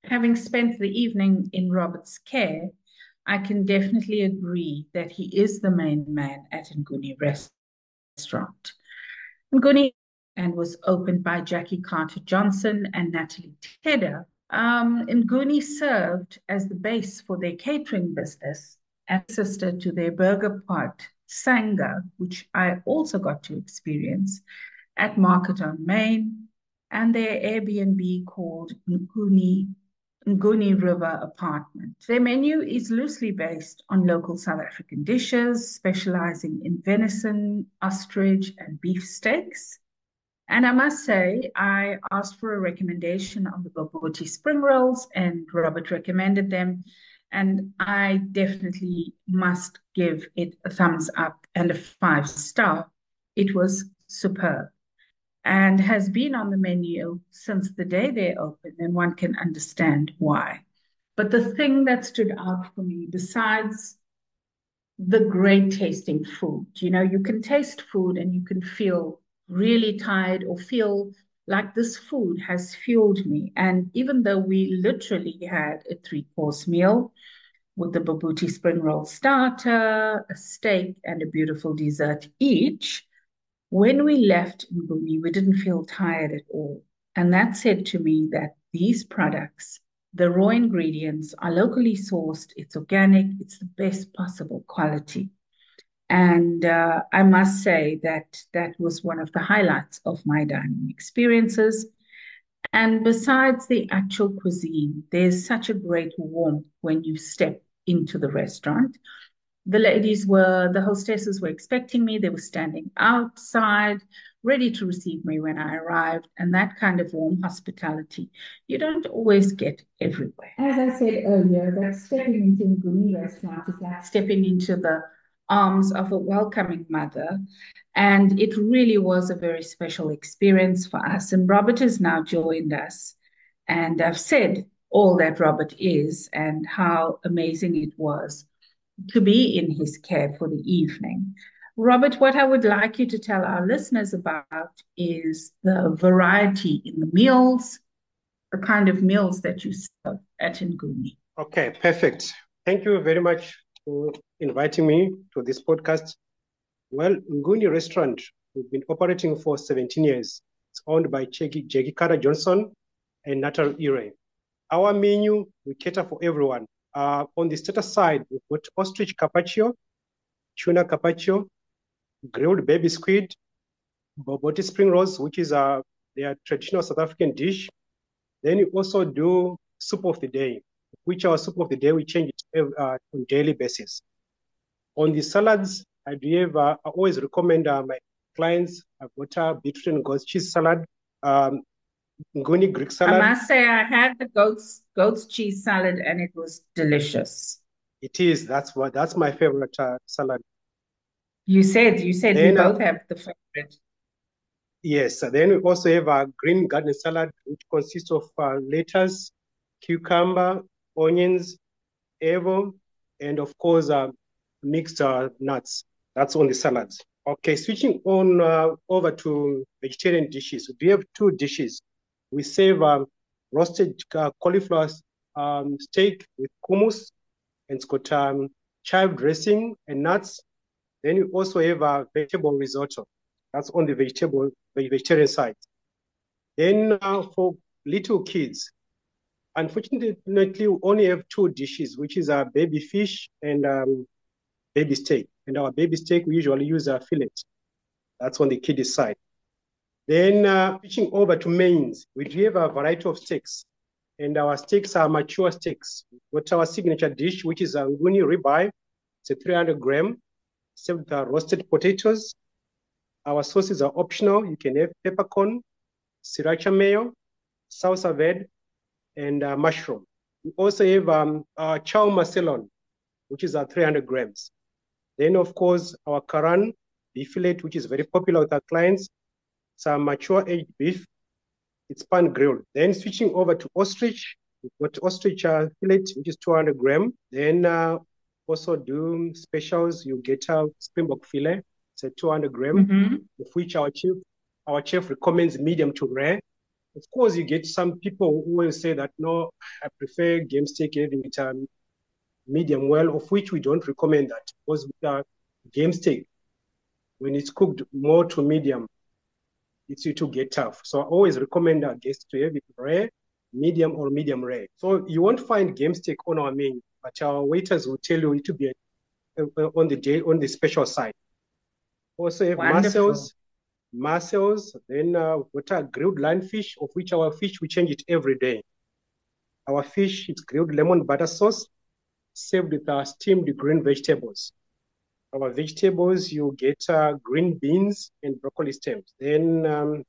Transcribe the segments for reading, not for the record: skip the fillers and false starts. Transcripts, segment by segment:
Having spent the evening in Robert's care, I can definitely agree that he is the main man at Nguni Restaurant. Nguni and was opened by Jackie Carter Johnson and Natalie Tedder. Nguni served as the base for their catering business and sister to their burger pot, Sanga, which I also got to experience at Market on Main, and their Airbnb called Nguni River Apartment. Their menu is loosely based on local South African dishes, specializing in venison, ostrich, and beef steaks. And I must say, I asked for a recommendation on the Bobotie spring rolls, and Robert recommended them. And I definitely must give it a thumbs up and a 5 star. It was superb and has been on the menu since the day they opened, and one can understand why. But the thing that stood out for me, besides the great tasting food, you can taste food and you can feel really tired or feel like this food has fueled me. And even though we literally had a 3 course meal with the Bobotie spring roll starter, a steak, and a beautiful dessert each, when we left Nguni, we didn't feel tired at all. And that said to me that these products, the raw ingredients, are locally sourced, it's organic, it's the best possible quality. And I must say that that was one of the highlights of my dining experiences. And besides the actual cuisine, there's such a great warmth when you step into the restaurant. The hostesses were expecting me. They were standing outside, ready to receive me when I arrived. And that kind of warm hospitality, you don't always get everywhere. As I said earlier, that stepping into Nguni restaurant is like stepping into the arms of a welcoming mother. And it really was a very special experience for us. And Robert has now joined us. And I've said all that Robert is and how amazing it was to be in his care for the evening. Robert, what I would like you to tell our listeners about is the variety in the meals, the kind of meals that you serve at Nguni. Okay, perfect. Thank you very much for inviting me to this podcast. Well, Nguni Restaurant, we've been operating for 17 years. It's owned by Jackie Carter Johnson and Natal Ire. Our menu, we cater for everyone. On the starter side, we've got ostrich carpaccio, tuna carpaccio, grilled baby squid, Bobotie spring rolls, which is their traditional South African dish. Then we also do soup of the day, which our soup of the day we change it on daily basis. On the salads, I always recommend my clients. I've got a beetroot and goat's cheese salad, Nguni Greek salad. I must say I had the goat's cheese salad and it was delicious. It is. That's my favorite salad. You said we both have the favorite. Yes. Then we also have a green garden salad, which consists of lettuce, cucumber, onions, evo, and of course mixed nuts. That's on the salads. Okay, switching on over to vegetarian dishes. We have 2 dishes. We serve roasted cauliflower steak with hummus, and it's got chive dressing and nuts. Then we also have a vegetable risotto. That's on the vegetarian side. Then for little kids, unfortunately, we only have 2 dishes, which is baby fish and baby steak. And our baby steak, we usually use a fillet. That's on the kiddies side. Then switching over to mains, we do have a variety of steaks. And our steaks are mature steaks. What our signature dish, which is a Nguni ribeye. It's a 300 gram, served with roasted potatoes. Our sauces are optional. You can have peppercorn, sriracha mayo, salsa verde, and mushroom. We also have chow macelon, which is 300 grams. Then, of course, our Karan beef fillet, which is very popular with our clients. It's a mature aged beef. It's pan grilled. Then switching over to ostrich, we've got ostrich fillet, which is 200 gram. Then also do specials. You get a springbok fillet. It's a 200 gram, of which our chef recommends medium to rare. of course, you get some people who will say that, no, I prefer game steak having it medium well, of which we don't recommend that, because with game steak, when it's cooked more to medium, it will get tough. So I always recommend our guests to have it rare, medium, or medium rare. So you won't find game steak on our menu, but our waiters will tell you it will be on the special side. Also have Wonderful. mussels, then what are grilled lionfish, of which our fish, we change it every day. Our fish is grilled lemon butter sauce, served with our steamed green vegetables. Our vegetables, you get green beans and broccoli stems. Then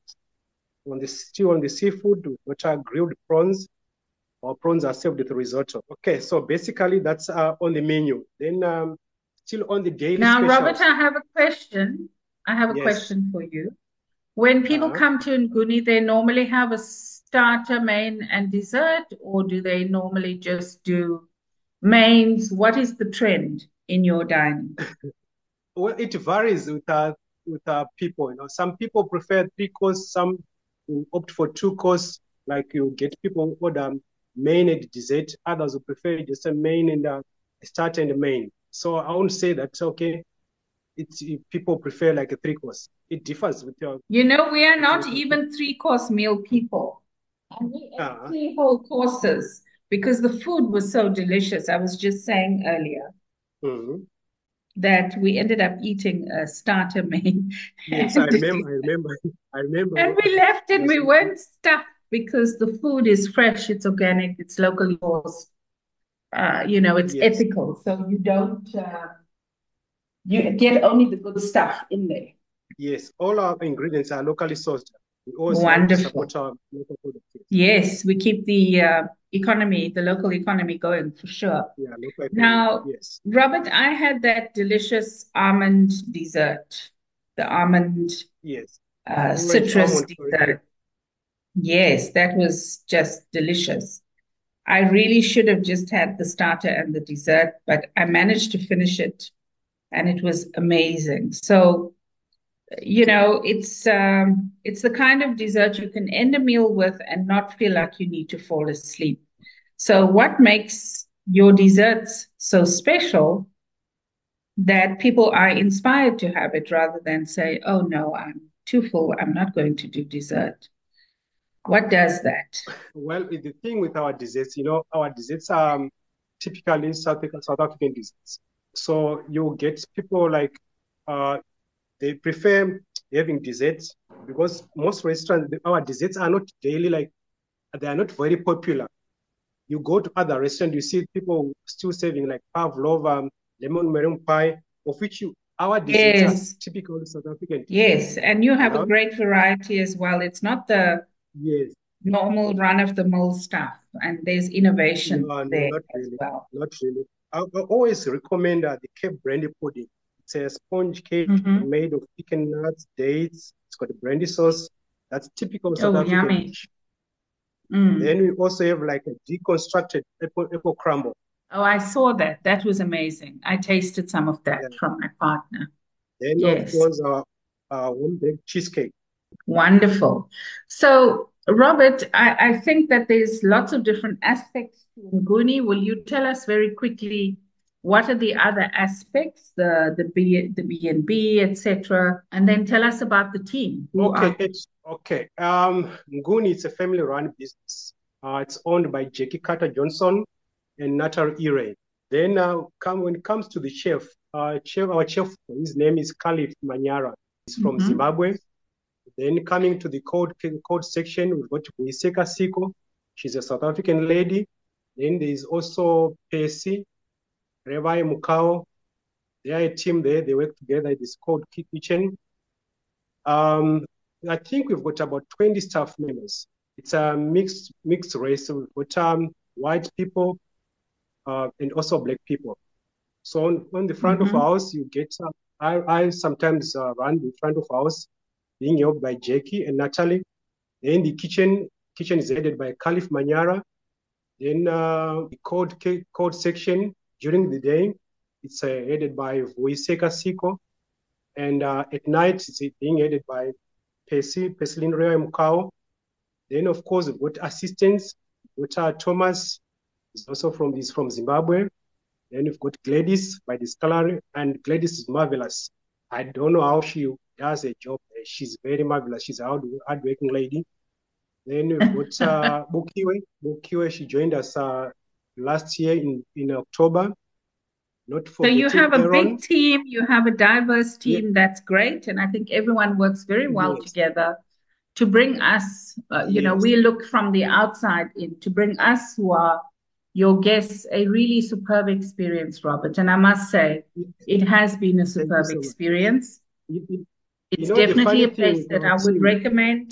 on the seafood, what are grilled prawns. Our prawns are served with risotto. Okay, so basically that's on the menu. Then still on the daily Now, specials. Robert, I have a question. I have a Yes. question for you. When people come to Nguni, they normally have a starter, main, and dessert, or do they normally just do mains? What is the trend in your dining? Well, it varies with people. You know, some people prefer 3 course, some opt for 2 course. Like you get people who order main and dessert. Others will prefer just a main and a starter and a main. So I won't say that's okay. It's people prefer like a 3 course. It differs with your. You know, we are not even 3-course meal people. And we ate 3 whole courses because the food was so delicious. I was just saying earlier that we ended up eating a starter main. Yes, I remember. And we left and we weren't stuffed because the food is fresh, it's organic, it's locally sourced. It's ethical. So you don't, you get only the good stuff in there. Yes, all our ingredients are locally sourced. We always Wonderful. Like to support our local products. Yes, we keep the local economy going for sure. Yeah, local economy. Now, yes. Robert, I had that delicious almond dessert, the almond citrus dessert. Yes, that was just delicious. I really should have just had the starter and the dessert, but I managed to finish it and it was amazing. So, it's the kind of dessert you can end a meal with and not feel like you need to fall asleep. So what makes your desserts so special that people are inspired to have it rather than say, oh no, I'm too full, I'm not going to do dessert? What does that? Well, the thing with our desserts, our desserts are typically South African desserts. So you get people like they prefer having desserts because most restaurants, our desserts are not daily, like they are not very popular. You go to other restaurants, you see people still serving like pavlova, lemon meringue pie, of which our desserts are typical South African. Yes, and you have a great variety as well. It's not the normal run-of-the-mill stuff, and there's innovation there not as really, well. Not really. I always recommend the Cape brandy pudding. It's a sponge cake made of pecan nuts, dates. It's got a brandy sauce. That's typical South African dish. Then we also have like a deconstructed apple crumble. Oh, I saw that. That was amazing. I tasted some of that from my partner. Then of course our home-baked cheesecake. Wonderful. So, Robert, I think that there's lots of different aspects to Nguni. Will you tell us very quickly what are the other aspects, the B&B, etc., and then tell us about the team? Okay. Nguni is a family-run business. It's owned by Jackie Carter Johnson and Natal Ire. Then when it comes to the chef, our chef, his name is Khalif Manyara. He's from Zimbabwe. Then coming to the code section, we've got Vuiseka Siko. She's a South African lady. Then there is also Percy, Revai Mukao. They are a team there. They work together in this code kitchen. I think we've got about 20 staff members. It's a mixed race. So we've got white people and also black people. So on the front of house, you get I sometimes run the front of house, being helped by Jackie and Natalie. Then the kitchen is headed by Khalif Manyara. Then the code section during the day, it's headed by Vuiseka Siko. And at night, it's being headed by Percy Rea Mukao. Then, of course, we've got assistants. We've got Thomas, is also from Zimbabwe. Then we've got Gladys by the Scalary, and Gladys is marvelous. I don't know how she does a job. She's very marvelous. She's a hardworking lady. Then we've got Bukiwe. Bukiwe, she joined us last year in October. Not So you forgetting have a Aaron. big team, you have a diverse Yeah. team. That's great. And I think everyone works very well Yes. together to bring us, Yes. we look from the outside in to bring us who are your guests a really superb experience, Robert. And I must say, it has been a Thank you superb so much. experience. You It's know, the definitely funny a thing place with that our I would team, recommend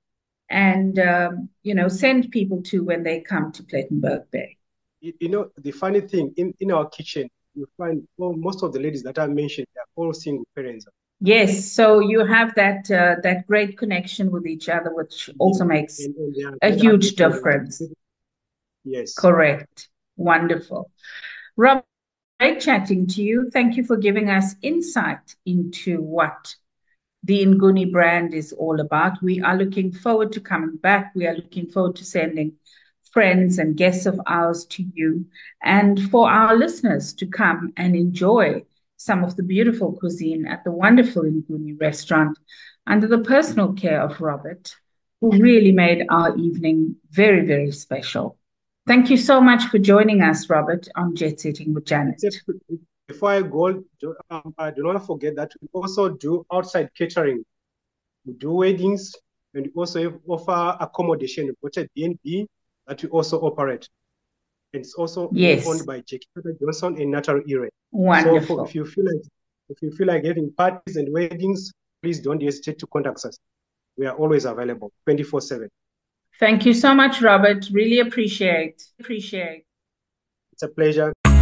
and, send people to when they come to Plettenberg Bay. you know, the funny thing in our kitchen, you find most of the ladies that I mentioned, they're all single parents. Yes, so you have that great connection with each other, which also makes And they are a very huge hardworking. difference. Yes. Correct. Wonderful. Rob, great chatting to you. Thank you for giving us insight into what the Nguni brand is all about. We are looking forward to coming back. We are looking forward to sending friends and guests of ours to you, and for our listeners to come and enjoy some of the beautiful cuisine at the wonderful Nguni restaurant under the personal care of Robert, who really made our evening very, very special. Thank you so much for joining us, Robert, on Jet Setting with Janet. Before I go, I do not forget that we also do outside catering. We do weddings, and we also offer accommodation. We've got a B&B that we also operate. And it's also owned by Jackie Johnson and Natalie Ire. Wonderful. So if you feel like having parties and weddings, please don't hesitate to contact us. We are always available 24/7. Thank you so much, Robert. Really appreciate. It's a pleasure.